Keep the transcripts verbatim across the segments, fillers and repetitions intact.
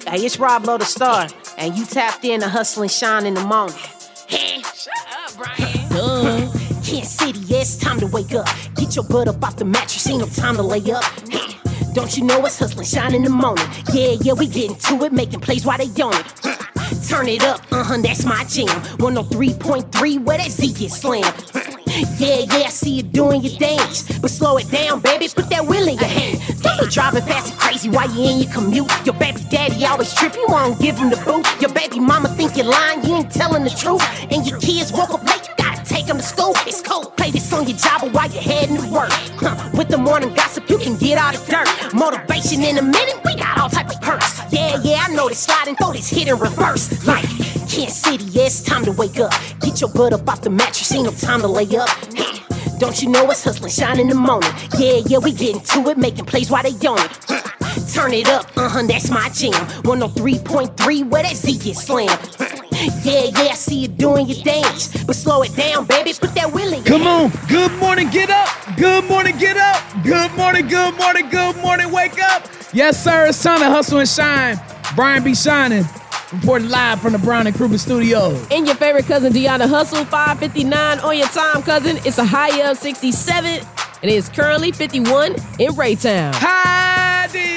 Hey, it's Rob Lowe the Star, and you tapped in to Hustle and Shine in the morning. Hey, shut up, Brian. Duh. Kansas City, yeah, it's time to wake up. Get your butt up off the mattress, ain't no time to lay up. Hey, don't you know it's Hustle and Shine in the morning? Yeah, yeah, we getting to it, making plays while they on it. Turn it up, uh-huh, that's my jam. one oh three point three, where that Z get slammed. Yeah, yeah, I see you doing your dance, but slow it down, baby, put that wheel in your hand. Don't be driving fast and crazy while you in your commute. Your baby daddy always trip, you won't give him the boot. Your baby mama think you're lying, you ain't telling the truth. And your kids woke up late, you gotta take them to school. It's cold, play this on your job or while you're heading to work. Huh, with the morning gossip, you can get out of dirt. Motivation in a minute, we got all type of perks. Yeah, yeah, I know this sliding, throw this hit and reverse. Like Kansas City, yeah, it's time to wake up. Get your butt up off the mattress, ain't no time to lay up. Hey, don't you know it's Hustle and Shine in the morning? Yeah, yeah, we getting to it, making plays while they on it. Turn it up, uh-huh, that's my jam. one oh three point three, where that Z get slammed. Yeah, yeah, I see you doing your dance, but slow it down, baby, put that wheel in. Come on, good morning, get up. Good morning, get up. Good morning, good morning, good morning, wake up. Yes, sir, it's time to Hustle and Shine. Brian B. Shining, reporting live from the Brown and Kruger studio. And your favorite cousin, Deanna Hustle, five fifty-nine on your time, cousin. It's a high of sixty-seven, and it is currently fifty-one in Raytown. Hi, D.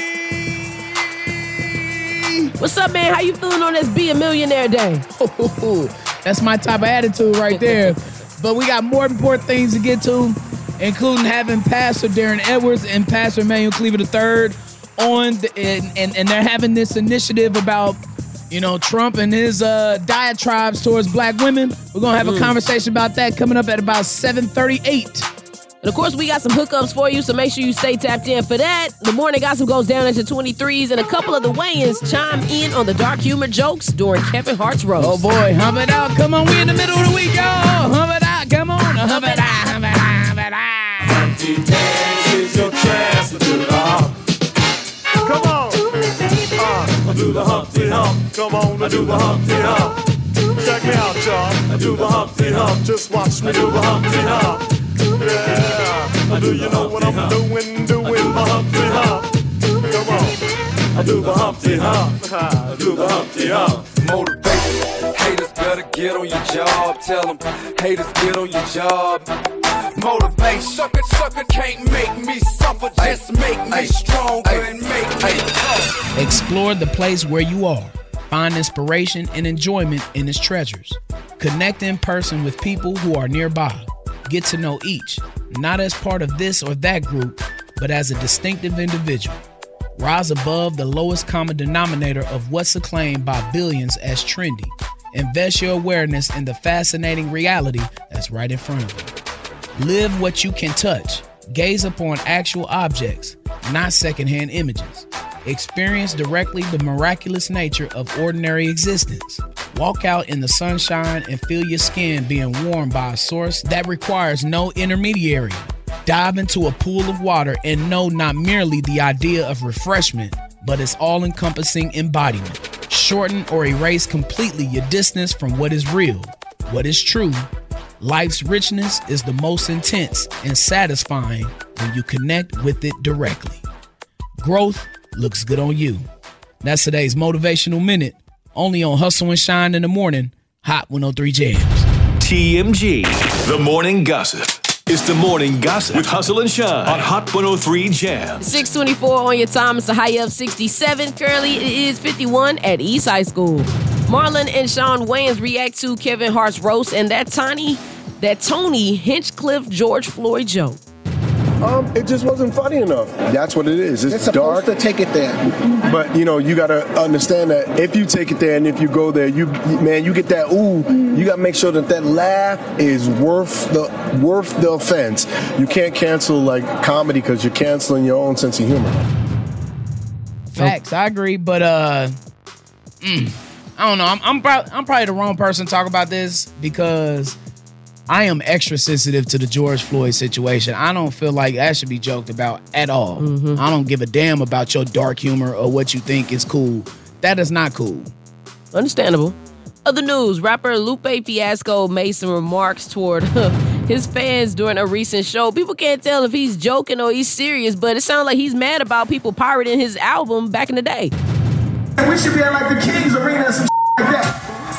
What's up, man? How you feeling on this Be a Millionaire Day? That's my type of attitude right there. But we got more important things to get to, including having Pastor Darren Edwards and Pastor Emmanuel Cleaver the third on, the, and, and, and they're having this initiative about, you know, Trump and his uh, diatribes towards black women. We're going to have mm. a conversation about that coming up at about seven thirty-eight. And, of course, we got some hookups for you, so make sure you stay tapped in for that. The morning gossip goes down into twenty-threes, and a couple of the weigh-ins chime in on the dark humor jokes during Kevin Hart's roast. Oh, boy. Hump it out. Come on. We in the middle of the week, y'all. Hump it out. Come on. Hump it out. Hump it out. Hump it out. Humpty Dance is your chance to do the hump. Come on. Uh, I do the Humpty Hump. Come on, I do the Humpty Hump. Check me out, y'all. I do the Humpty Hump. Just watch me do the Humpty Hump. Yeah, I do you know what I'm doing, doing the Humpty Hump. Come on, I do the Humpty Hump. I do the Humpty Hump. Motivation, haters better get on your job. Tell them, haters get on your job. Motivation, sucker, sucker can't make me suffer. Just make me stronger and make me tough. Explore the place where you are. Find inspiration and enjoyment in its treasures. Connect in person with people who are nearby. Get to know each, not as part of this or that group, but as a distinctive individual. Rise above the lowest common denominator of what's acclaimed by billions as trendy. Invest your awareness in the fascinating reality that's right in front of you. Live what you can touch. Gaze upon actual objects, not secondhand images. Experience directly the miraculous nature of ordinary existence. Walk out in the sunshine and feel your skin being warmed by a source that requires no intermediary. Dive into a pool of water and know not merely the idea of refreshment, but its all-encompassing embodiment. Shorten or erase completely your distance from what is real, what is true. Life's richness is the most intense and satisfying when you connect with it directly. Growth looks good on you. That's today's Motivational Minute, only on Hustle and Shine in the morning, Hot one oh three Jams. T M G, The Morning Gossip. It's The Morning Gossip with Hustle and Shine on Hot one oh three Jams. six twenty-four on your time. It's a high of sixty-seven. Currently, it is fifty-one at East High School. Marlon and Sean Wayans react to Kevin Hart's roast and that tiny, that Tony Hinchcliffe George Floyd joke. Um, it just wasn't funny enough. That's what it is. It's, it's dark. supposed to take it there. But, you know, you got to understand that if you take it there and if you go there, you man, you get that ooh, you got to make sure that that laugh is worth the worth the offense. You can't cancel, like, comedy because you're canceling your own sense of humor. Facts, I agree, but uh, mm, I don't know. I'm I'm, pro- I'm probably the wrong person to talk about this because I am extra sensitive to the George Floyd situation. I don't feel like that should be joked about at all. Mm-hmm. I don't give a damn about your dark humor or what you think is cool. That is not cool. Understandable. Other news, rapper Lupe Fiasco made some remarks toward his fans during a recent show. People can't tell if he's joking or he's serious, but it sounds like he's mad about people pirating his album back in the day. And we should be at like the Kings Arena or some like that.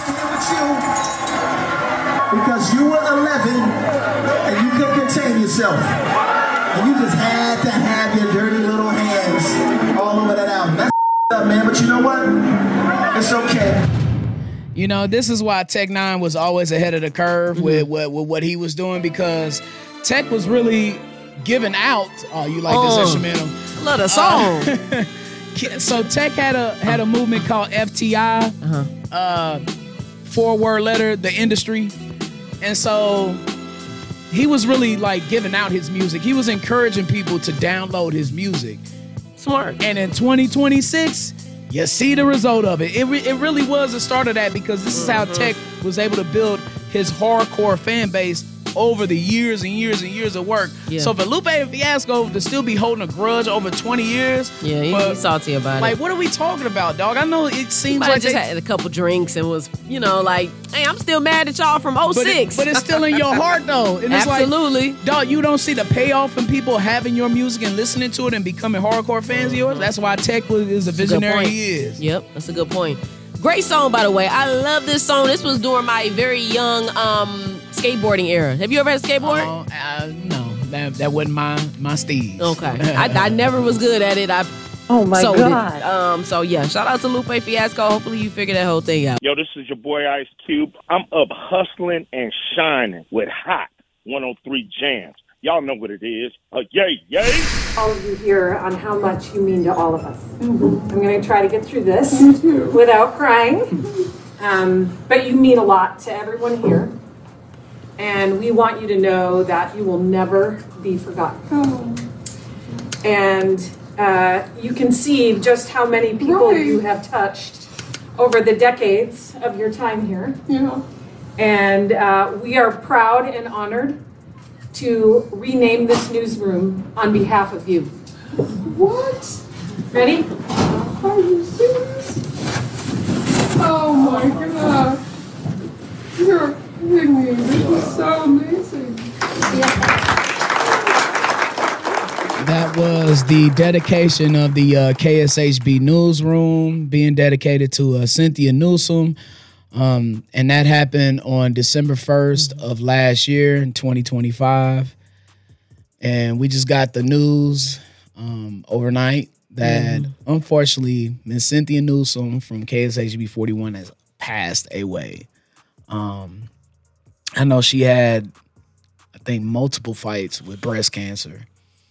Because you were eleven and you couldn't contain yourself. And you just had to have your dirty little hands all over that album. That's up, man. But you know what? It's okay. You know, this is why Tech Nine was always ahead of the curve mm-hmm. with, with, with what he was doing, because Tech was really giving out. Oh, you like oh, this instrumental? Love the song. Uh, so Tech had a had a movement called F T I, uh-huh. uh, four word letter, the industry, and so he was really like giving out his music. He was encouraging people to download his music. Smart. And in twenty twenty-six. You see the result of it. It, re- it really was the start of that, because this is how Tech was able to build his hardcore fan base over the years and years and years of work. Yeah. So for Lupe and Fiasco to still be holding a grudge over twenty years. Yeah, he, but, he's salty about like, it. Like, what are we talking about, dog? I know it seems Might like just they had a couple drinks and was, you know, like, hey, I'm still mad at y'all from oh six. But, it, but it's still in your heart, though. And it's Absolutely. Like, dog, you don't see the payoff in people having your music and listening to it and becoming hardcore fans of yours. That's why Tech is the visionary he is. Yep, that's a good point. Great song, by the way. I love this song. This was during my very young um, skateboarding era. Have you ever had a skateboard? Uh, uh, no, that, that wasn't my my steez. Okay, I, I never was good at it. I oh my sold god. It. Um, so yeah, shout out to Lupe Fiasco. Hopefully you figure that whole thing out. Yo, this is your boy Ice Cube. I'm up hustling and shining with Hot one oh three Jams. Y'all know what it is. Uh, yay, yay. All of you here on how much you mean to all of us. Mm-hmm. I'm going to try to get through this without crying. Um, but you mean a lot to everyone here. And we want you to know that you will never be forgotten. Oh. And uh, you can see just how many people right. you have touched over the decades of your time here. Yeah. And uh, we are proud and honored to rename this newsroom on behalf of you. What? Ready? Are you serious? Oh my god. You're kidding me. This is so amazing. That was the dedication of the uh, K S H B newsroom being dedicated to uh, Cynthia Newsome. Um, and that happened on December first of last year in twenty twenty-five. And we just got the news um, overnight that mm. unfortunately Miss Cynthia Newsome from K S H B forty-one has passed away. Um, I know she had, I think, multiple fights with breast cancer.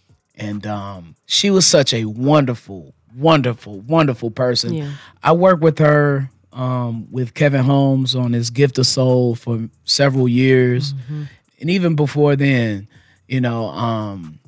And um, she was such a wonderful, wonderful, wonderful person. Yeah. I worked with her Um, with Kevin Holmes on his Gift of Soul for several years. Mm-hmm. And even before then, you know, um,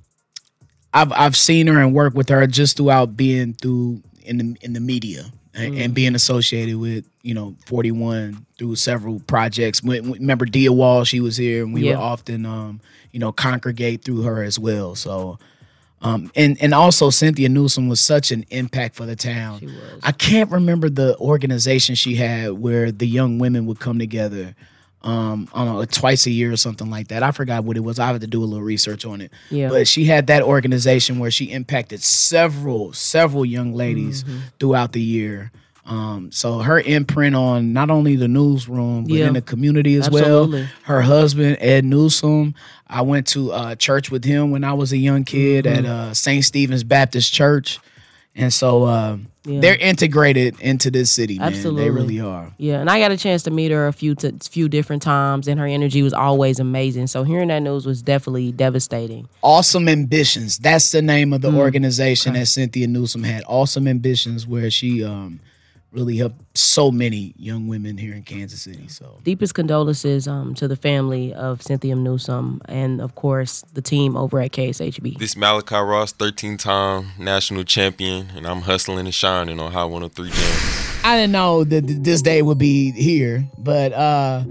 I've I've seen her and worked with her just throughout being through in the in the media and, mm-hmm. and being associated with, you know, forty-one through several projects. Remember Dia Wall, she was here, and we yeah. would often, um, you know, congregate through her as well. So Um, and, and also Cynthia Newsome was such an impact for the town. She was. I can't remember the organization she had where the young women would come together um, I don't know, twice a year or something like that. I forgot what it was. I have to do a little research on it. Yeah. But she had that organization where she impacted several, several young ladies mm-hmm. throughout the year. Um, so her imprint on not only the newsroom, but yeah. in the community as Absolutely. well. Her husband, Ed Newsome, I went to uh, church with him when I was a young kid mm-hmm. at uh, Saint Stephen's Baptist Church. And so uh, yeah. they're integrated into this city, man. Absolutely. They really are. Yeah, and I got a chance to meet her a few t- few different times, and her energy was always amazing. So hearing that news was definitely devastating. Awesome Ambitions. That's the name of the mm. organization okay. that Cynthia Newsome had. Awesome Ambitions, where she um, really helped so many young women here in Kansas City. So deepest condolences um, to the family of Cynthia Newsome and, of course, the team over at K S H B. This is Malachi Ross, thirteen-time national champion, and I'm hustling and shining on Hot one oh three Jams. I didn't know that this day would be here, but uh,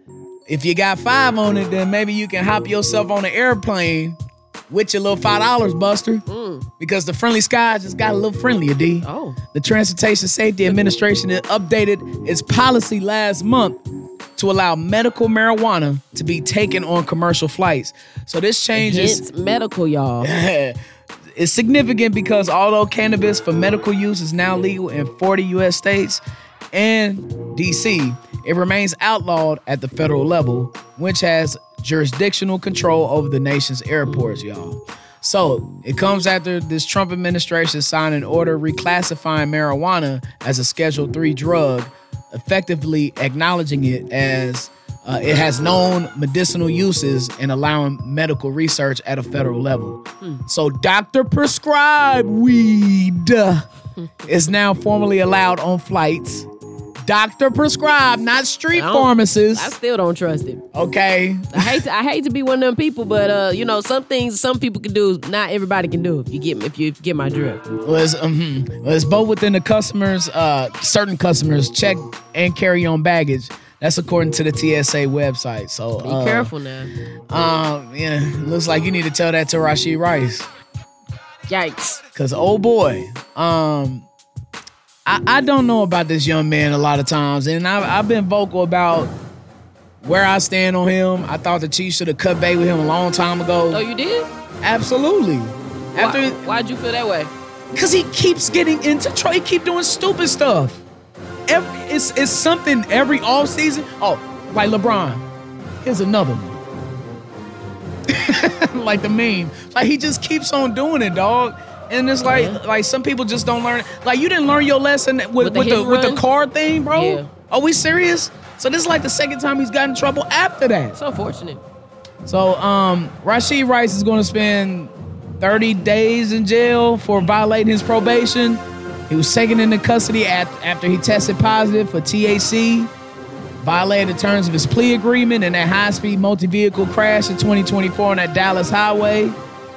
if you got five on it, then maybe you can hop yourself on an airplane with your little five dollars, Buster, mm. because the Friendly Skies just got a little friendlier, D. Oh. The Transportation Safety Administration had updated its policy last month to allow medical marijuana to be taken on commercial flights. So this changes... It's medical, y'all. it's significant because although cannabis for medical use is now legal in forty U S states and D C, it remains outlawed at the federal level, which has jurisdictional control over the nation's airports, y'all. So it comes after this Trump administration signed an order reclassifying marijuana as a Schedule three drug, effectively acknowledging it as uh, it has known medicinal uses and allowing medical research at a federal level. Hmm. So doctor prescribed weed is now formally allowed on flights. Doctor prescribed, not street pharmacists. I still don't trust him. Okay. I hate to, I hate to be one of them people, but uh, you know, some things some people can do, not everybody can do. If you get if you get my drift. Well, it's, um, well, it's both within the customers, uh, certain customers check and carry on baggage. That's according to the T S A website. So be uh, careful now. Um, yeah, looks like you need to tell that to Rashid Rice. Yikes. Cause oh boy, um. I, I don't know about this young man a lot of times, and I've, I've been vocal about where I stand on him. I thought the Chiefs should have cut bait with him a long time ago. Oh, you did? Absolutely. After Why, why'd you feel that way? Because he keeps getting into trouble. He keep doing stupid stuff. Every, it's, it's something every offseason. Oh, like LeBron. Here's another one. Like the meme. Like he just keeps on doing it, dog. And it's like, yeah. like some people just don't learn. Like you didn't learn your lesson with, with the with the, with the car thing, bro. Yeah. Are we serious? So this is like the second time he's got in trouble after that. So unfortunate. So um, Rashid Rice is going to spend thirty days in jail for violating his probation. He was taken into custody at, after he tested positive for T H C, violated the terms of his plea agreement in that high-speed multi-vehicle crash in twenty twenty-four on that Dallas highway.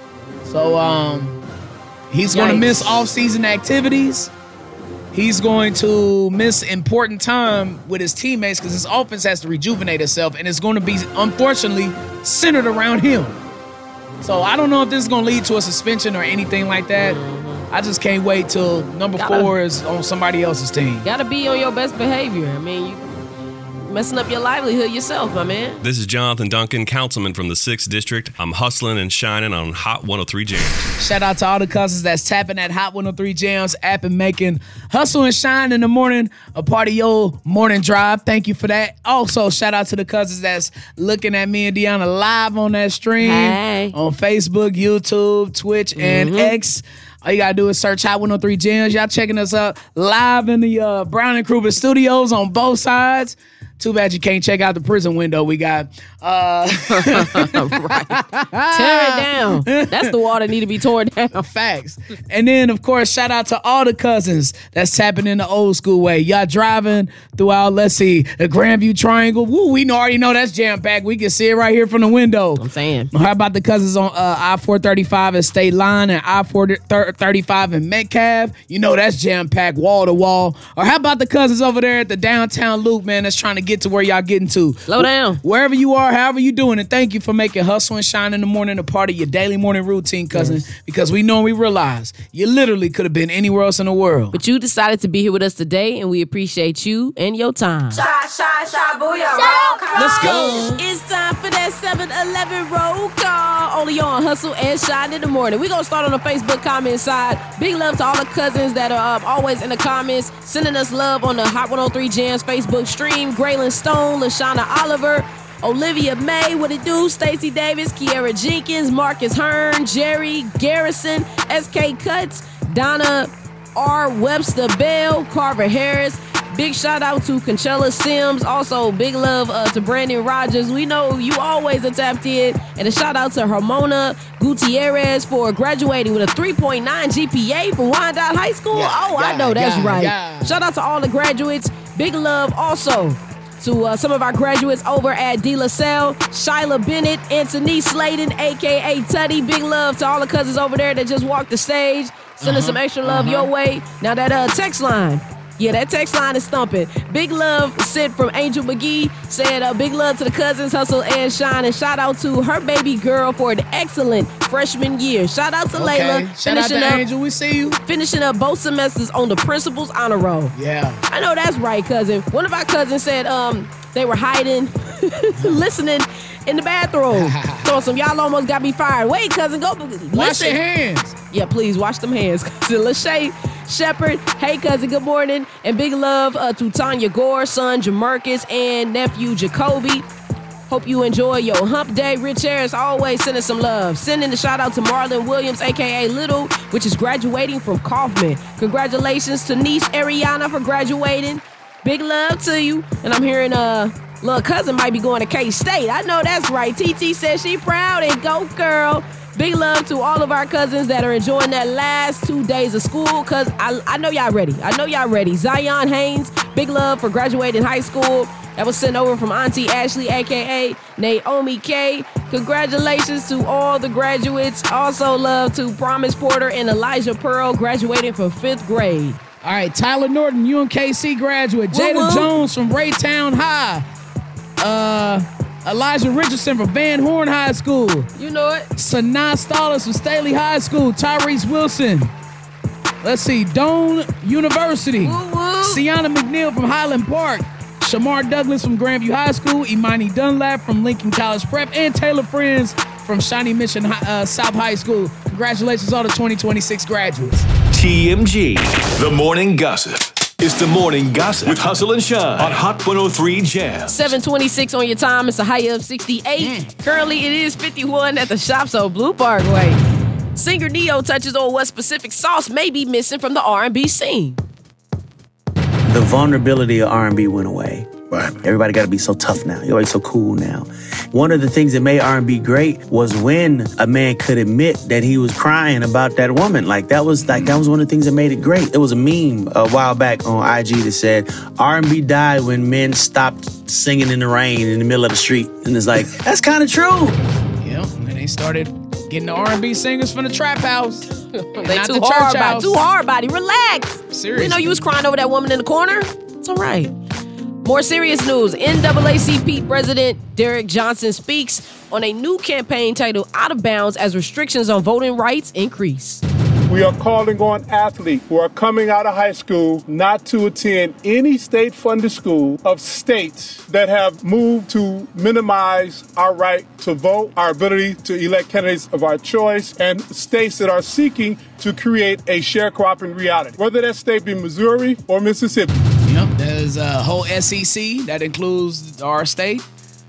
So um. He's going to miss off-season activities. He's going to miss important time with his teammates because his offense has to rejuvenate itself, and it's going to be, unfortunately, centered around him. So I don't know if this is going to lead to a suspension or anything like that. I just can't wait till number gotta, four is on somebody else's team. Got to be on your best behavior. I mean, you messing up your livelihood yourself, my man. This is Jonathan Duncan, councilman from the sixth District. I'm hustling and shining on Hot one oh three Jams. Shout out to all the cousins that's tapping that Hot one oh three Jams app and making Hustle and Shine in the morning a part of your morning drive. Thank you for that. Also, shout out to the cousins that's looking at me and Deanna live on that stream. Hey. On Facebook, YouTube, Twitch, and mm-hmm. X. All you gotta do is search Hot one oh three Jams. Y'all checking us out live in the uh, Brown and Kruger studios on both sides. Too bad you can't check out the prison window we got. Uh, right. Tear it down. That's the wall that need to be torn down. Facts. And then, of course, shout out to all the cousins that's tapping in the old school way. Y'all driving throughout, let's see, the Grandview Triangle. Woo, we already know that's jam-packed. We can see it right here from the window. I'm saying. How about the cousins on uh, I four thirty-five at State Line and I four thirty-five in Metcalf? You know that's jam-packed, wall-to-wall. Or how about the cousins over there at the downtown loop, man, that's trying to get to where y'all getting to. Slow down. Wherever you are, however you doing it, thank you for making Hustle and Shine in the morning a part of your daily morning routine, cousin, yes. Because we know and we realize you literally could have been anywhere else in the world. But you decided to be here with us today, and we appreciate you and your time. Shy, shy, shy, booyah, roll call. Let's go. It's time for that seven eleven roll call. Only on Hustle and Shine in the morning. We're going to start on the Facebook comment side. Big love to all the cousins that are um, always in the comments, sending us love on the Hot one oh three Jams Facebook stream. Graylin Stone, Lashana Oliver, Olivia May, what it do? Stacey Davis, Kiera Jenkins, Marcus Hearn, Jerry Garrison, S K Cuts, Donna R. Webster Bell, Carver Harris. Big shout out to Conchella Sims. Also, big love uh, to Brandon Rogers. We know you always are tapped in. And a shout out to Ramona Gutierrez for graduating with a three point nine G P A from Wyandotte High School. Yeah, oh, yeah, I know that's yeah, right. Yeah. Shout out to all the graduates. Big love also to uh, some of our graduates over at De La Salle, Shyla Bennett, Anthony Slayton, a k a. Tutty. Big love to all the cousins over there that just walked the stage. Send uh-huh, us some extra love uh-huh. your way. Now that uh, text line. Yeah, that text line is thumping. Big love sent from Angel McGee. Said uh, big love to the cousins, Hustle and Shine. And shout out to her baby girl for an excellent freshman year. Shout out to okay. Layla. Shout out to up, Angel, we see you. Finishing up both semesters on the principal's honor roll. Yeah. I know that's right, cousin. One of our cousins said um they were hiding, listening in the bathroom. So some y'all almost got me fired. Wait, cousin, go. Wash your hands. Yeah, please wash them hands. Cousin Lachey Shepard, hey cousin, good morning. And big love uh, to Tanya Gore, son Jamarcus, and nephew Jacoby. Hope you enjoy your hump day. Rich Harris always sending some love. Sending a shout out to Marlon Williams, a k a. Little, which is graduating from Kaufman. Congratulations to niece Ariana for graduating. Big love to you. And I'm hearing uh, little cousin might be going to K-State. I know that's right. T T says she proud and go girl. Big love to all of our cousins that are enjoying that last two days of school, because I, I know y'all ready. I know y'all ready. Zion Haynes, big love for graduating high school. That was sent over from Auntie Ashley, a k a. Naomi K. Congratulations to all the graduates. Also love to Promise Porter and Elijah Pearl graduating from fifth grade. All right, Tyler Norton, U M K C graduate. Jada Woo-woo. Jones from Raytown High. Uh, Elijah Richardson from Van Horn High School. You know it. Sanaa Stallers from Staley High School. Tyrese Wilson. Let's see, Doane University. Woo-woo. Sienna McNeil from Highland Park. Shamar Douglas from Grandview High School, Imani Dunlap from Lincoln College Prep, and Taylor Friends from Shawnee Mission uh, South High School. Congratulations on the twenty twenty-six graduates. T M G, The Morning Gossip. It's The Morning Gossip with Hustle and Shine on Hot one oh three Jam. seven twenty-six on your time. It's a high of sixty-eight. Mm. Currently, it is fifty-one at the Shops on Blue Parkway. Singer Neo touches on what specific sauce may be missing from the R and B scene. The vulnerability of R and B went away. Right. Everybody got to be so tough now. Everybody's so cool now. One of the things that made R and B great was when a man could admit that he was crying about that woman. Like that was like that was one of the things that made it great. There was a meme a while back on I G that said R and B died when men stopped singing in the rain in the middle of the street. And it's like, that's kind of true. Yeah, and they started getting the R and B singers from the trap house. They not too the hard, church house. body. Too hard, body. Relax. Seriously. We know you was crying over that woman in the corner. It's all right. More serious news. N double A C P President Derek Johnson speaks on a new campaign titled Out of Bounds as restrictions on voting rights increase. We are calling on athletes who are coming out of high school not to attend any state-funded school of states that have moved to minimize our right to vote, our ability to elect candidates of our choice, and states that are seeking to create a sharecropping reality, whether that state be Missouri or Mississippi. Yep, there's a whole S E C that includes our state.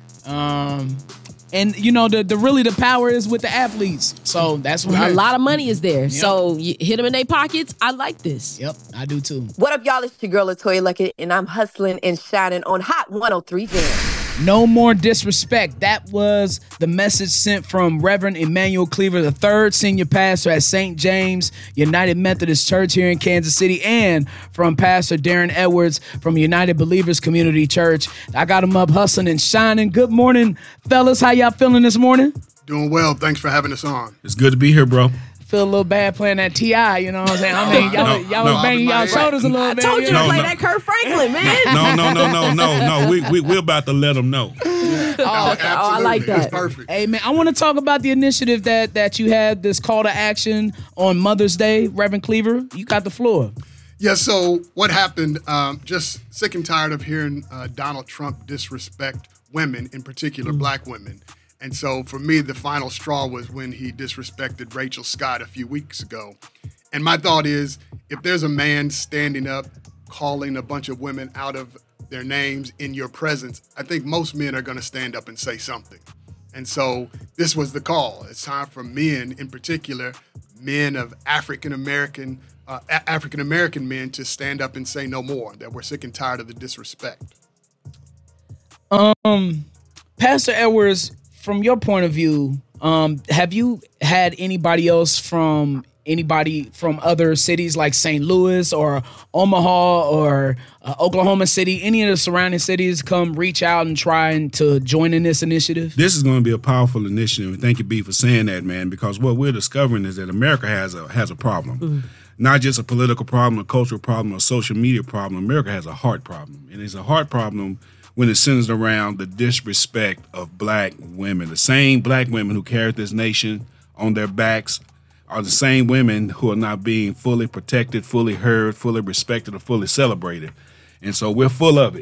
Um... And, you know, the, the really the power is with the athletes. So that's what a lot of money is there. Yep. So you hit them in their pockets. I like this. Yep, I do too. What up, y'all? It's your girl, Latoya Luckett, and I'm hustling and shining on Hot one oh three Jam. No more disrespect. That was the message sent from Reverend Emmanuel Cleaver the third, senior pastor at Saint James United Methodist Church here in Kansas City, and from Pastor Darren Edwards from United Believers Community Church. I got them up hustling and shining. Good morning, fellas. How y'all feeling this morning? Doing well. Thanks for having us on. It's good to be here, bro. Feel a little bad playing that T I, you know what I'm saying? I mean, y'all, No, y'all no. was banging y'all shoulders a little I bit. told you to No, play no. that Kurt Franklin, man. No, no, no, no, no, no. We, we, we're about to let them know. Oh, Oh, I like that. It's perfect. Hey, man, I want to talk about the initiative that, that you had, this call to action on Mother's Day. Reverend Cleaver, you got the floor. Yeah, so what happened, um, just sick and tired of hearing uh, Donald Trump disrespect women, in particular black women. And so for me, the final straw was when he disrespected Rachel Scott a few weeks ago. And my thought is, if there's a man standing up, calling a bunch of women out of their names in your presence, I think most men are going to stand up and say something. And so this was the call. It's time for men, in particular, men of African-American, uh, A- African-American men, to stand up and say no more, that we're sick and tired of the disrespect. Um, Pastor Edwards, from your point of view, um, have you had anybody else from anybody from other cities like Saint Louis or Omaha or uh, Oklahoma City, any of the surrounding cities come reach out and trying to join in this initiative? This is going to be a powerful initiative, and thank you, B, for saying that, man, because what we're discovering is that America has a has a problem. Mm. Not just a political problem, a cultural problem, a social media problem. America has a heart problem, and it's a heart problem when it centers around the disrespect of black women. The same black women who carry this nation on their backs are the same women who are not being fully protected, fully heard, fully respected, or fully celebrated. And so we're full of it, man.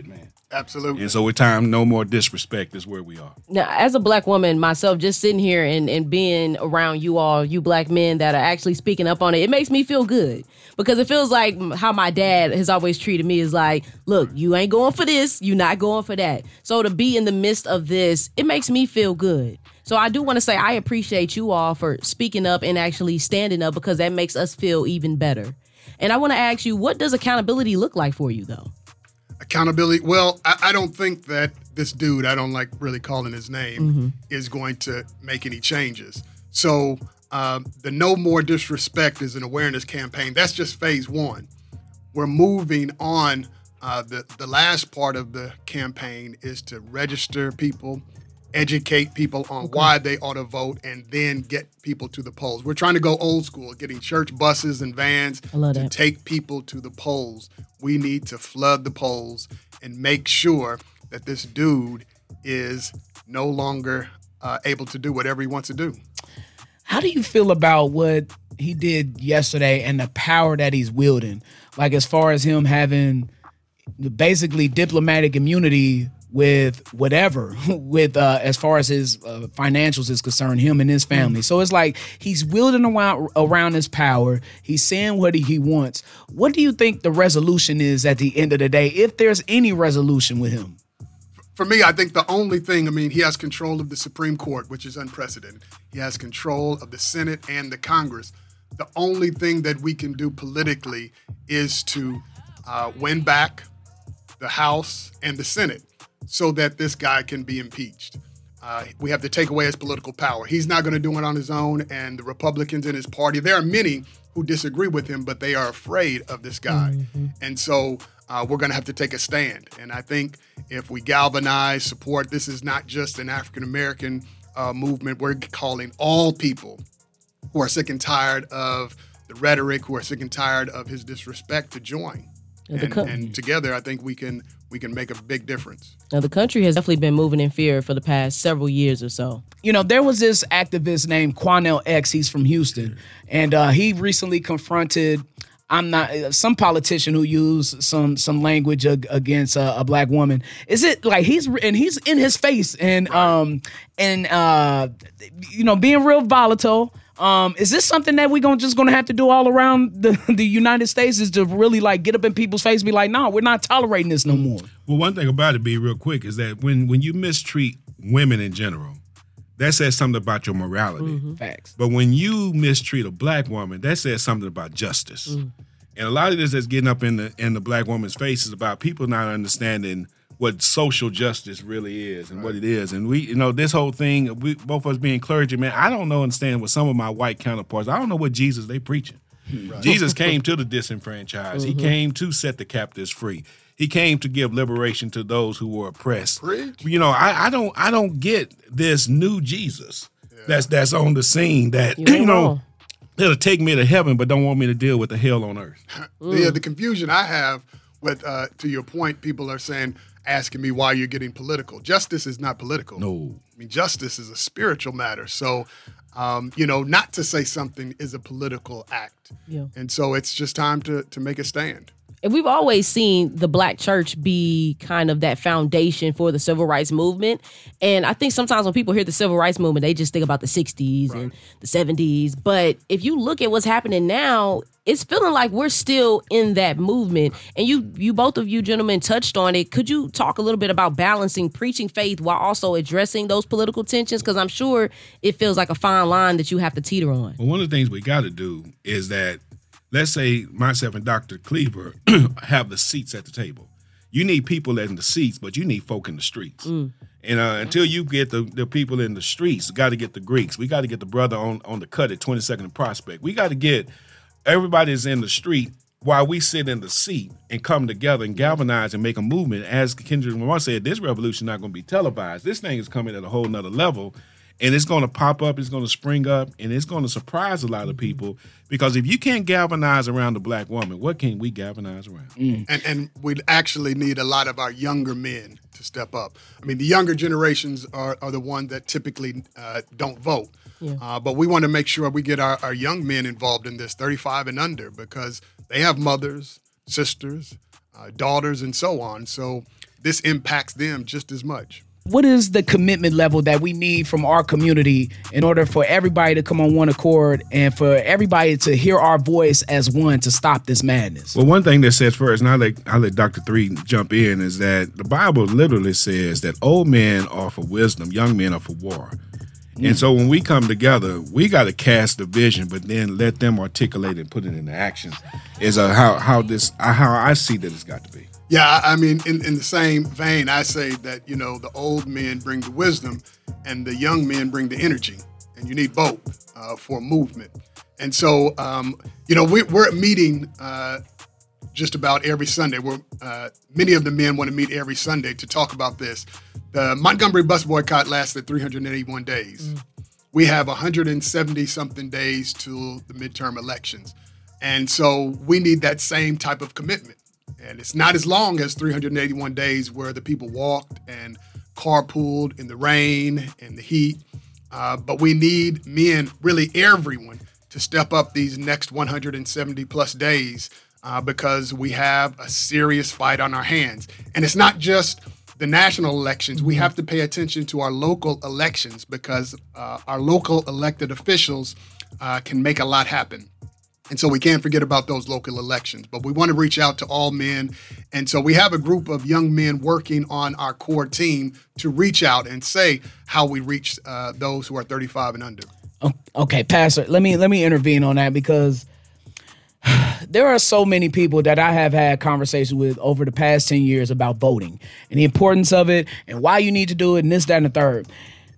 Absolutely. And so with time, no more disrespect is where we are. Now, as a black woman myself, just sitting here and, and being around you all, you black men that are actually speaking up on it, it makes me feel good. Because it feels like how my dad has always treated me is like, look, you ain't going for this, you're not going for that. So to be in the midst of this, it makes me feel good. So I do want to say I appreciate you all for speaking up and actually standing up, because that makes us feel even better. And I want to ask you, what does accountability look like for you, though? Accountability. Well, I, I don't think that this dude, I don't like really calling his name, Mm-hmm. is going to make any changes. So um, the No More Disrespect is an awareness campaign. That's just phase one. We're moving on. Uh, the, the last part of the campaign is to register people, educate people on Okay. why they ought to vote, and then get people to the polls. We're trying to go old school, getting church buses and vans I love to that. take people to the polls. We need to flood the polls and make sure that this dude is no longer uh, able to do whatever he wants to do. How do you feel about what he did yesterday and the power that he's wielding? Like, as far as him having basically diplomatic immunity with whatever, with uh, as far as his uh, financials is concerned, him and his family. So it's like he's wielding around, around his power. He's saying what he wants. What do you think the resolution is at the end of the day, if there's any resolution with him? For me, I think the only thing, I mean, he has control of the Supreme Court, which is unprecedented. He has control of the Senate and the Congress. The only thing that we can do politically is to uh, win back the House and the Senate so that this guy can be impeached. Uh, we have to take away his political power. He's not going to do it on his own, and the Republicans in his party, there are many who disagree with him, but they are afraid of this guy. Mm-hmm. And so uh, we're going to have to take a stand. And I think if we galvanize support, this is not just an African-American uh, movement. We're calling all people who are sick and tired of the rhetoric, who are sick and tired of his disrespect, to join. Yeah, the And, co- and together, I think we can we can make a big difference. Now, the country has definitely been moving in fear for the past several years or so. You know, there was this activist named Quanell X. He's from Houston, and uh, he recently confronted I'm not some politician who used some some language ag- against a, a black woman. Is it like he's and he's in his face and um and uh you know being real volatile. Um, is this something that we're gonna just gonna have to do all around the, the United States? Is to really like get up in people's face and be like, no, we're not tolerating this no more. Well, one thing about it, be real quick, is that when when you mistreat women in general, that says something about your morality. Mm-hmm. Facts. But when you mistreat a black woman, that says something about justice. Mm. And a lot of this that's getting up in the in the black woman's face is about people not understanding what social justice really is and right. what it is. And we, you know, this whole thing, we both of us being clergy, man, I don't know understand what some of my white counterparts, I don't know what Jesus they preaching. Right. Jesus came to the disenfranchised. Mm-hmm. He came to set the captives free. He came to give liberation to those who were oppressed. Preach. You know, I, I don't I don't get this new Jesus yeah. that's that's on the scene that, you, you know, it'll take me to heaven but don't want me to deal with the hell on earth. the, the confusion I have with, uh, to your point, people are saying, asking me why you're getting political. Justice is not political. No. I mean, justice is a spiritual matter. So, um, you know, not to say something is a political act. Yeah. And so it's just time to to make a stand. And we've always seen the black church be kind of that foundation for the civil rights movement. And I think sometimes when people hear the civil rights movement, they just think about the sixties right. and the seventies. But if you look at what's happening now, it's feeling like we're still in that movement. And you, you both of you gentlemen touched on it. Could you talk a little bit about balancing preaching faith while also addressing those political tensions? Because I'm sure it feels like a fine line that you have to teeter on. Well, one of the things we got to do is that, let's say myself and Doctor Cleaver have the seats at the table. You need people in the seats, but you need folk in the streets. Mm. And uh, until you get the, the people in the streets, got to get the Greeks. We got to get the brother on, on the cut at twenty-second and Prospect. We got to get everybody's in the street while we sit in the seat and come together and galvanize and make a movement. As Kendrick Lamar said, this revolution is not going to be televised. This thing is coming at a whole nother level. And it's going to pop up, it's going to spring up, and it's going to surprise a lot of people. Because if you can't galvanize around the black woman, what can we galvanize around? Mm. And and we actually need a lot of our younger men to step up. I mean, the younger generations are, are the ones that typically uh, don't vote. Yeah. Uh, but we want to make sure we get our, our young men involved in this, thirty-five and under, because they have mothers, sisters, uh, daughters, and so on. So this impacts them just as much. What is the commitment level that we need from our community in order for everybody to come on one accord and for everybody to hear our voice as one to stop this madness? Well, one thing that says first, and I'll let, I'll let Doctor Three jump in, is that the Bible literally says that old men are for wisdom, young men are for war. Mm. And so when we come together, we got to cast the vision, but then let them articulate and put it into action. Is uh, how how this how I see that it's got to be. Yeah, I mean, in, in the same vein, I say that, you know, the old men bring the wisdom and the young men bring the energy. And you need both uh, for movement. And so, um, you know, we, we're meeting uh, just about every Sunday. We're, uh, many of the men want to meet every Sunday to talk about this. The Montgomery bus boycott lasted three hundred eighty-one days. Mm. We have one hundred seventy-something days till the midterm elections. And so we need that same type of commitment. And it's not as long as three hundred eighty-one days where the people walked and carpooled in the rain and the heat. Uh, but we need men, really everyone, to step up these next one hundred seventy plus days uh, because we have a serious fight on our hands. And it's not just the national elections. We have to pay attention to our local elections because uh, our local elected officials uh, can make a lot happen. And so we can't forget about those local elections, but we want to reach out to all men. And so we have a group of young men working on our core team to reach out and say how we reach uh, those who are thirty-five and under. Okay, Pastor, let me let me intervene on that because there are so many people that I have had conversations with over the past ten years about voting and the importance of it and why you need to do it and this, that, and the third.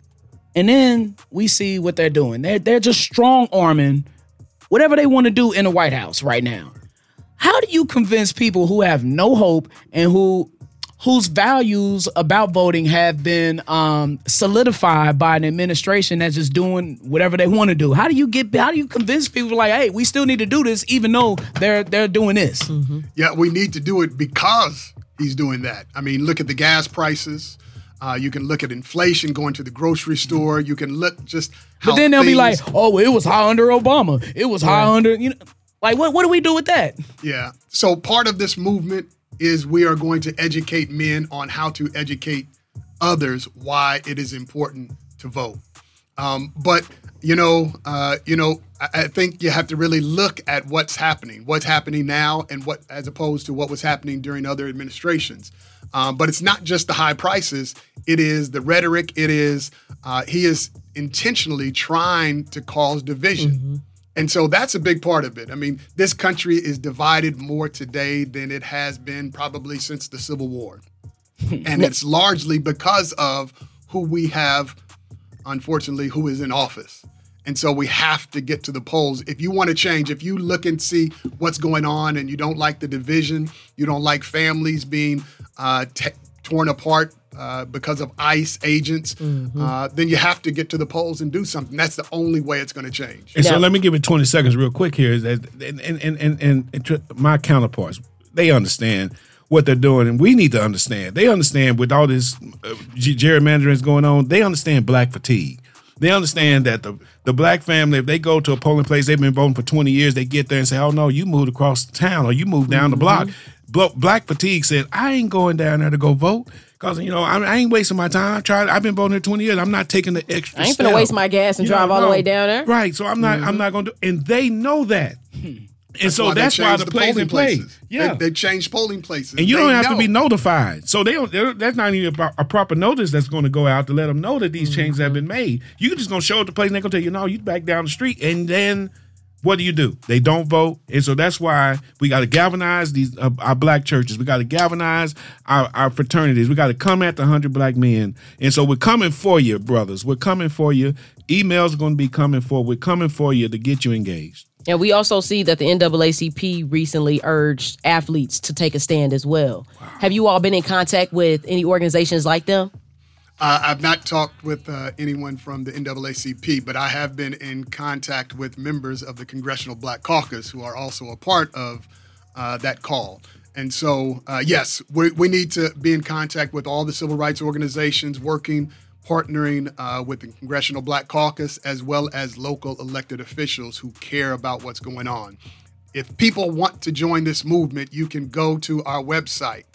And then we see what they're doing. They're, they're just strong-arming whatever they want to do in the White House right now. How do you convince people who have no hope and who whose values about voting have been um, solidified by an administration that's just doing whatever they want to do? How do you get? How do you convince people like, hey, we still need to do this, even though they're they're doing this? Mm-hmm. Yeah, we need to do it because he's doing that. I mean, look at the gas prices. Uh, you can look at inflation going to the grocery store. You can look just how But then they'll things, be like, oh, it was high under Obama. It was high Right. under, you know, like what, what do we do with that? Yeah. So part of this movement is we are going to educate men on how to educate others why it is important to vote. Um, but, you know, uh, you know, I, I think you have to really look at what's happening, what's happening now and what as opposed to what was happening during other administrations. Um, but it's not just the high prices. It is the rhetoric. It is uh, he is intentionally trying to cause division. Mm-hmm. And so that's a big part of it. I mean, this country is divided more today than it has been probably since the Civil War. And it's largely because of who we have, unfortunately, who is in office. And so we have to get to the polls. If you want to change, if you look and see what's going on and you don't like the division, you don't like families being uh, t- torn apart uh, because of ICE agents, mm-hmm. uh, then you have to get to the polls and do something. That's the only way it's going to change. And so let me give it twenty seconds real quick here. Is that, and, and, and, and, and my counterparts, they understand what they're doing, and we need to understand. They understand with all this uh, gerrymandering going on, they understand black fatigue. They understand that the, the black family, if they go to a polling place, they've been voting for twenty years, they get there and say, oh, no, you moved across town or you moved down mm-hmm. the block. Blo- Black fatigue said, I ain't going down there to go vote because, you know, I, I ain't wasting my time. I tried, I've been voting here twenty years. I'm not taking the extra I ain't step. finna waste my gas and You drive know, all no. the way down there. Right, so I'm not, Mm-hmm. I'm not going to do And they know that. And That's so why that's they why changed the, the plays polling in play. places. Yeah. They, they changed polling places. And you They don't have know. to be notified. So they don't, they're- that's not even a, a proper notice that's going to go out to let them know that these Mm-hmm. changes have been made. You just going to show up the place and they're going to tell you, no, you back down the street. And then what do you do? They don't vote. And so that's why we got to galvanize these uh, our black churches. We got to galvanize our, our fraternities. We got to come at the one hundred black men. And so we're coming for you, brothers. We're coming for you. Emails are going to be coming for. We're coming for you to get you engaged. And we also see that the N double A C P recently urged athletes to take a stand as well. Wow. Have you all been in contact with any organizations like them? Uh, I've not talked with uh, anyone from the N double A C P, but I have been in contact with members of the Congressional Black Caucus who are also a part of uh, that call. And so, uh, yes, we, we need to be in contact with all the civil rights organizations working, partnering uh, with the Congressional Black Caucus, as well as local elected officials who care about what's going on. If people want to join this movement, you can go to our website,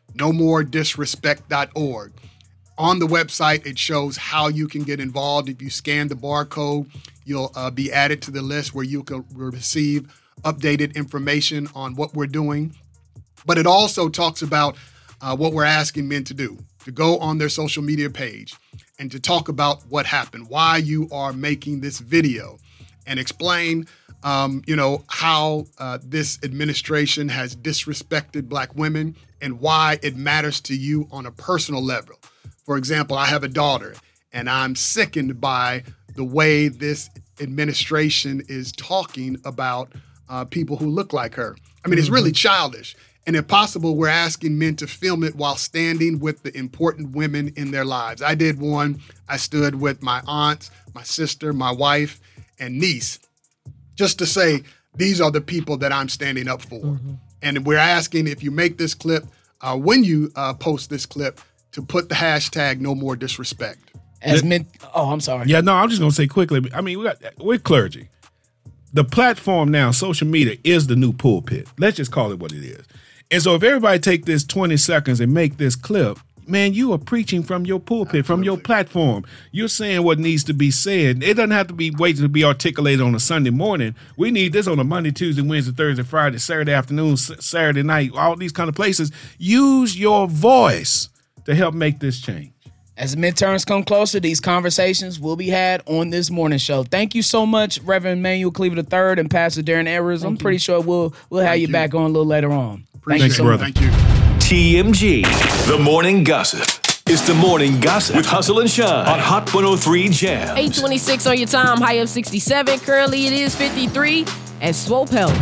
no more disrespect dot org. On the website, it shows how you can get involved. If you scan the barcode, you'll uh, be added to the list where you can receive updated information on what we're doing. But it also talks about uh, what we're asking men to do, to go on their social media page and to talk about what happened, why you are making this video, and explain, um, you know, how uh, this administration has disrespected Black women and why it matters to you on a personal level. For example, I have a daughter, and I'm sickened by the way this administration is talking about uh, people who look like her. I mean, it's really childish. And if possible, we're asking men to film it while standing with the important women in their lives. I did one. I stood with my aunt, my sister, my wife, and niece, just to say, these are the people that I'm standing up for. Mm-hmm. And we're asking, if you make this clip, uh, when you uh, post this clip, to put the hashtag no more disrespect. As men, oh, I'm sorry. Yeah, no, I'm just gonna say quickly. I mean, we got, we're clergy. The platform now, social media, is the new pulpit. Let's just call it what it is. And so if everybody take this twenty seconds and make this clip, man, you are preaching from your pulpit, Absolutely. From your platform. You're saying what needs to be said. It doesn't have to be waiting to be articulated on a Sunday morning. We need this on a Monday, Tuesday, Wednesday, Thursday, Friday, Saturday afternoon, Saturday night, all these kind of places. Use your voice to help make this change. As midterms come closer, these conversations will be had on this morning show. Thank you so much, Reverend Emmanuel Cleaver the third and Pastor Darren Evers. I'm pretty sure we'll we'll have you, you back on a little later on. Appreciate Thank you so brother. much. Thank you. T M G, The Morning Gossip. It's The Morning Gossip with Hustle and Shine on Hot one oh three Jams. eight twenty-six on your time, high of sixty-seven. Currently it is fifty-three at Swope Health.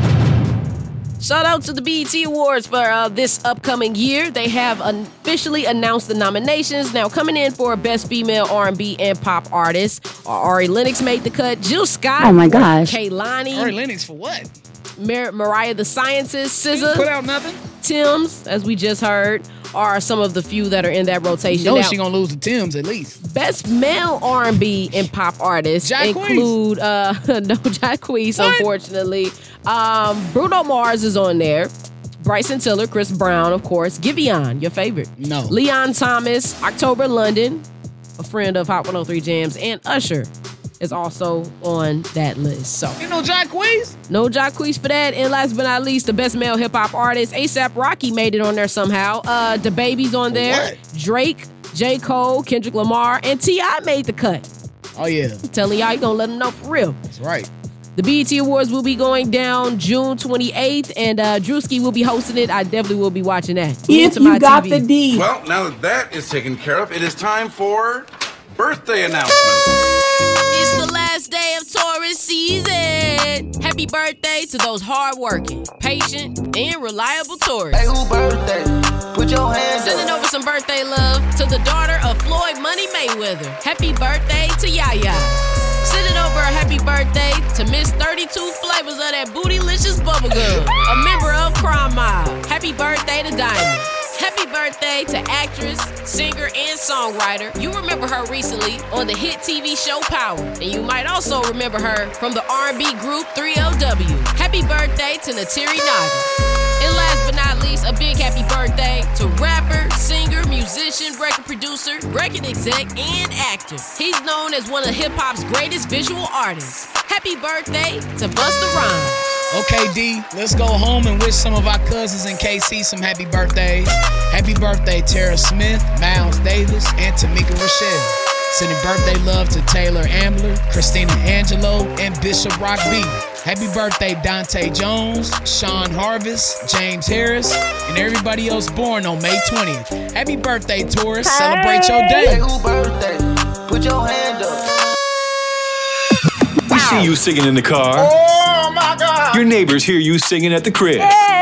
Shout out to the B E T Awards for uh, this upcoming year. They have officially announced the nominations. Now coming in for Best Female R and B and Pop Artist, Ari Lennox made the cut. Jill Scott. Oh my gosh. Kehlani. Ari Lennox for what? Mar- Mariah the Scientist, S Z A. Put out nothing. Tim's, as we just heard, are some of the few that are in that rotation. You know now, she gonna lose to Tim's at least. Best male R and B and pop artists Jacquees. include uh, no Jacquees, unfortunately. Um, Bruno Mars is on there. Bryson Tiller, Chris Brown, of course. Giveon, your favorite. No. Leon Thomas, October London, a friend of Hot one oh three Jams, and Usher is also on that list. So you know Jacquees? No Jacquees for that. And last but not least, the best male hip hop artist, ASAP Rocky, made it on there somehow. Uh, the Baby's on there. What? Drake, J. Cole, Kendrick Lamar, and T I made the cut. Oh yeah. I'm telling y'all, you gonna let them know for real. That's right. The B E T Awards will be going down June twenty-eighth, and uh, Drewski will be hosting it. I definitely will be watching that. If you got the D. Well, now that that is taken care of, it is time for birthday announcements. It's the last day of Taurus season. Happy birthday to those hardworking, patient, and reliable Taurus. Hey, who birthday? Put your hands up. Sending over some birthday love to the daughter of Floyd Money Mayweather. Happy birthday to Yaya. Sending over a happy birthday to Miss thirty-two Flavors of that Bootylicious Bubblegum, a member of Crime Mob. Happy birthday to Diamond. Happy birthday to actress, singer, and songwriter. You remember her recently on the hit T V show Power. And you might also remember her from the R and B group three L W. Happy birthday to Natiri Naga. And last but not least, a big happy birthday to rapper, singer, musician, record producer, record exec, and actor. He's known as one of hip-hop's greatest visual artists. Happy birthday to Busta Rhymes. Okay, D, let's go home and wish some of our cousins in K C some happy birthdays. Happy birthday, Tara Smith, Miles Davis, and Tamika Rochelle. Sending birthday love to Taylor Ambler, Christina Angelo, and Bishop Rock B. Happy birthday, Dante Jones, Sean Harvest, James Harris, and everybody else born on May twentieth. Happy birthday, Taurus. Hey. Celebrate your day. Hey, who birthday? Put your hand up. We see you singing in the car. Oh, my God. Your neighbors hear you singing at the crib.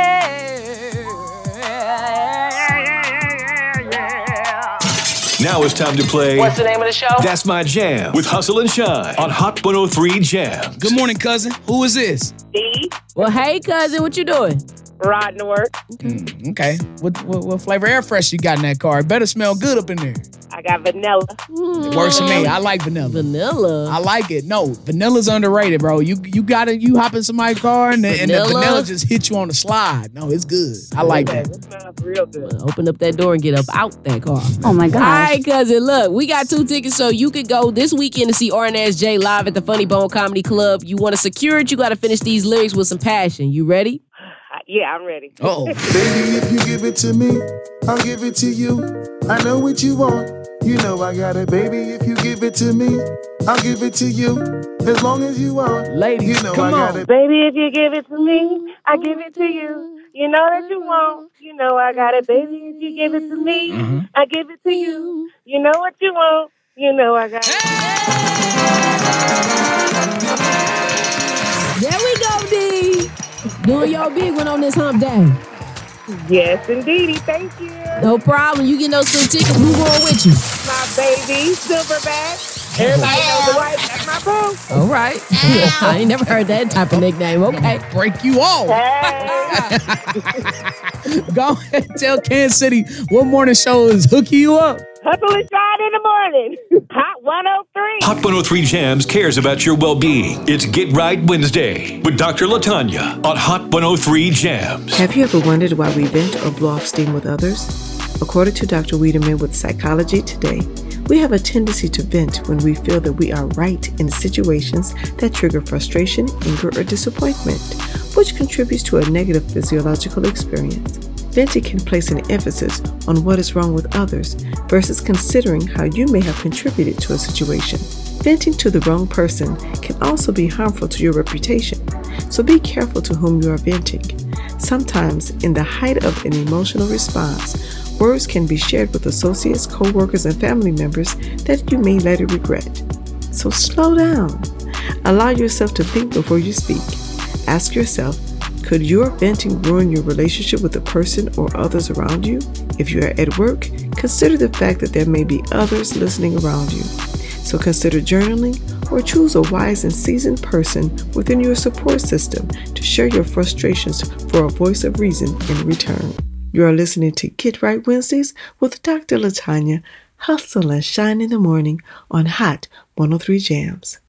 Now it's time to play. What's the name of the show? That's My Jam with Hustle and Shine on Hot one oh three Jams. Good morning, cousin. Who is this? D. Well, hey, cousin, what you doing? Riding to work. Mm, okay. What, what what flavor air fresh you got in that car? It better smell good up in there. I got vanilla. It works for me. I like vanilla. Vanilla. I like it. No, vanilla's underrated, bro. You you gotta you hop in somebody's car and the, and the Vanilla? vanilla just hit you on the slide. No, it's good. I like Yeah, that. It smells real good. Open up that door and get up out that car. Oh my gosh. All right, cousin. Look, we got two tickets, so you could go this weekend to see R N S J live at the Funny Bone Comedy Club. You want to secure it? You got to finish these lyrics with some passion. You ready? Yeah, I'm ready. Oh, Baby, if you give it to me, I'll give it to you. I know what you want. You know I got it, baby. If you give it to me, I'll give it to you. As long as you want. Ladies, you know come I got on. it. Baby, if you give it to me, I give it to you. You know that you want. You know I got it, baby. If you give it to me, Mm-hmm. I give it to you. You know what you want. You know I got it. There we go, D. Doing your big one on this hump day. Yes, indeedy. Thank you. No problem. You get those two tickets. Who going with you? My baby, Silverback. Everybody knows the white. That's my boo. All right. I ain't never heard that type of nickname. Okay. Break you off. Hey. Go ahead and tell Kansas City what morning show is hooking you up. Hustle and shine in the morning. Hot one oh three. Hot one oh three Jams cares about your well-being. It's Get Right Wednesday with Doctor LaTanya on Hot one oh three Jams. Have you ever wondered why we vent or blow off steam with others? According to Doctor Wiedemann with Psychology Today, we have a tendency to vent when we feel that we are right in situations that trigger frustration, anger, or disappointment, which contributes to a negative physiological experience. Venting can place an emphasis on what is wrong with others versus considering how you may have contributed to a situation. Venting to the wrong person can also be harmful to your reputation, so be careful to whom you are venting. Sometimes, in the height of an emotional response, words can be shared with associates, co-workers, and family members that you may later regret. So slow down. Allow yourself to think before you speak. Ask yourself, could your venting ruin your relationship with the person or others around you? If you are at work, consider the fact that there may be others listening around you. So consider journaling or choose a wise and seasoned person within your support system to share your frustrations for a voice of reason in return. You are listening to Get Right Wednesdays with Doctor LaTanya, Hustle and Shine in the Morning on Hot one oh three Jams.